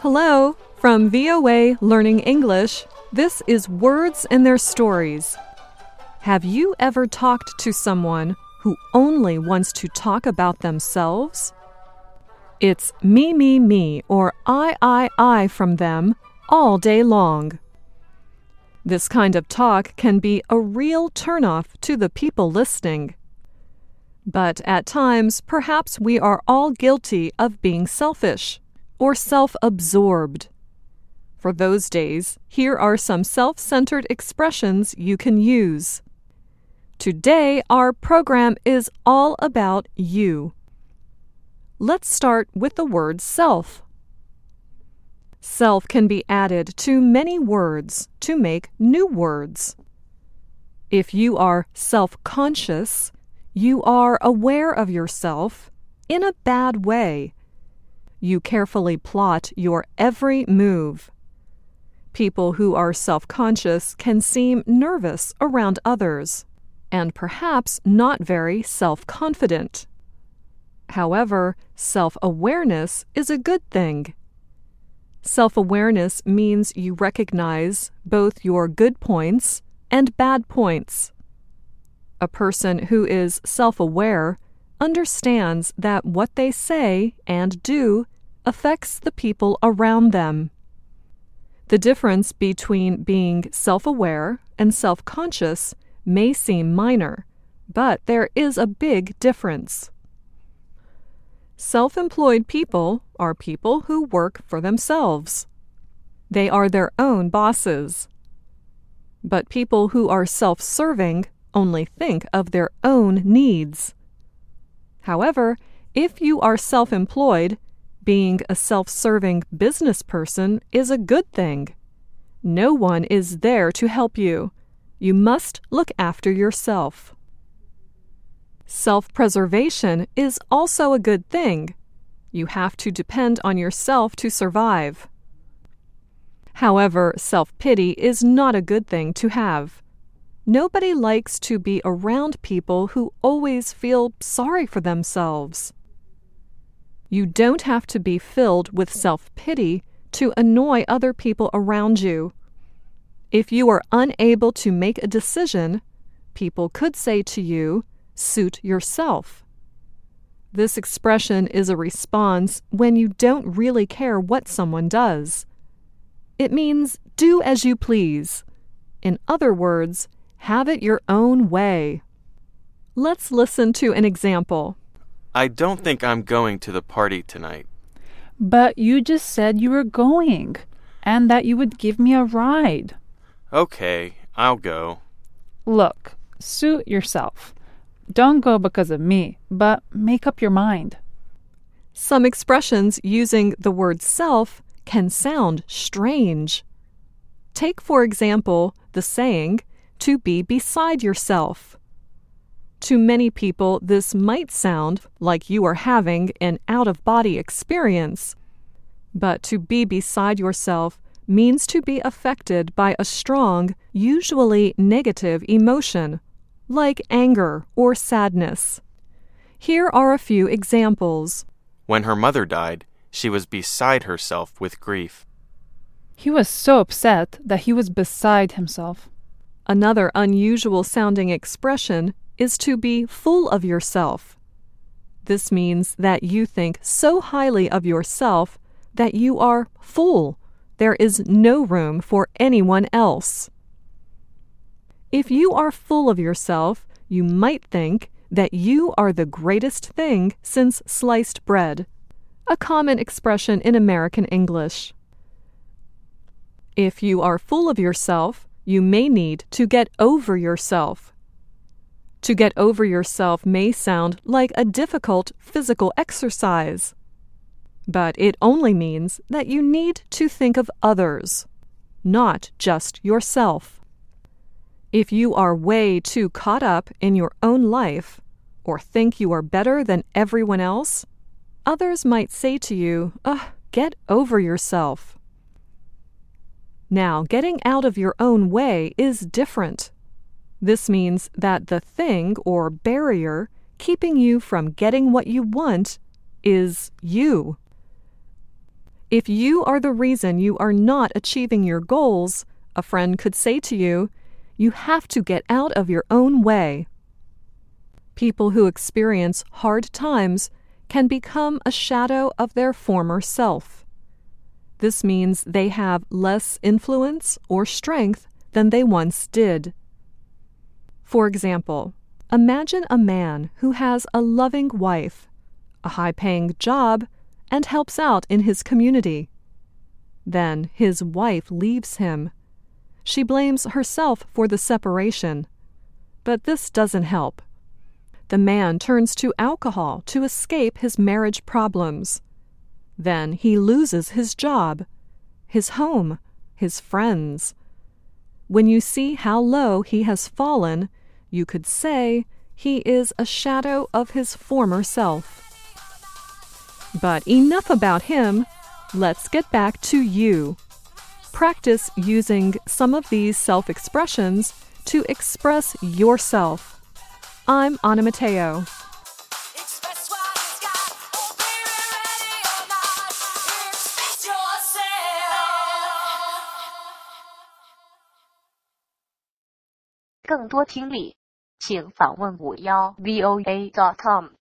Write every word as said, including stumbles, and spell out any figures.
Hello, from V O A Learning English, this is Words and Their Stories. Have you ever talked to someone who only wants to talk about themselves? It's me, me, me, or I, I, I from them all day long. This kind of talk can be a real turnoff to the people listening. But at times, perhaps we are all guilty of being selfish or self-absorbed. For those days, here are some self-centered expressions you can use. Today, our program is all about you. Let's start with the word self. Self can be added to many words to make new words. If you are self-conscious, you are aware of yourself in a bad way. You carefully plot your every move. People who are self-conscious can seem nervous around others, and perhaps not very self-confident. However, self-awareness is a good thing. Self-awareness means you recognize both your good points and bad points. A person who is self-aware understands that what they say and do affects the people around them. The difference between being self-aware and self-conscious may seem minor, but there is a big difference. Self-employed people are people who work for themselves. They are their own bosses. But people who are self-serving only think of their own needs. However, if you are self-employed, being a self-serving business person is a good thing. No one is there to help you. You must look after yourself. Self-preservation is also a good thing. You have to depend on yourself to survive. However, self-pity is not a good thing to have. Nobody likes to be around people who always feel sorry for themselves. You don't have to be filled with self-pity to annoy other people around you. If you are unable to make a decision, people could say to you, "Suit yourself." This expression is a response when you don't really care what someone does. It means do as you please. In other words, have it your own way. Let's listen to an example. I don't think I'm going to the party tonight. But you just said you were going, and that you would give me a ride. Okay, I'll go. Look, suit yourself. Don't go because of me, but make up your mind. Some expressions using the word self can sound strange. Take, for example, the saying, to be beside yourself. To many people, this might sound like you are having an out-of-body experience. But to be beside yourself means to be affected by a strong, usually negative emotion, like anger or sadness. Here are a few examples. When her mother died, she was beside herself with grief. He was so upset that he was beside himself. Another unusual sounding expression is to be full of yourself. This means that you think so highly of yourself that you are full. There is no room for anyone else. If you are full of yourself, you might think that you are the greatest thing since sliced bread, a common expression in American English. If you are full of yourself, you may need to get over yourself. To get over yourself may sound like a difficult physical exercise, but it only means that you need to think of others, not just yourself. If you are way too caught up in your own life or think you are better than everyone else, others might say to you, "Ugh, get over yourself." Now, getting out of your own way is different. This means that the thing or barrier keeping you from getting what you want is you. If you are the reason you are not achieving your goals, a friend could say to you, you have to get out of your own way. People who experience hard times can become a shadow of their former self. This means they have less influence or strength than they once did. For example, imagine a man who has a loving wife, a high-paying job, and helps out in his community. Then his wife leaves him. She blames herself for the separation, but this doesn't help. The man turns to alcohol to escape his marriage problems. Then he loses his job, his home, his friends. When you see how low he has fallen, you could say he is a shadow of his former self. But enough about him. Let's get back to you. Practice using some of these self-expressions to express yourself. I'm Anna Mateo. Express what it's got. Oh, baby, ready or not. Express yourself. 更多听力，请访问五幺 V O A dot com。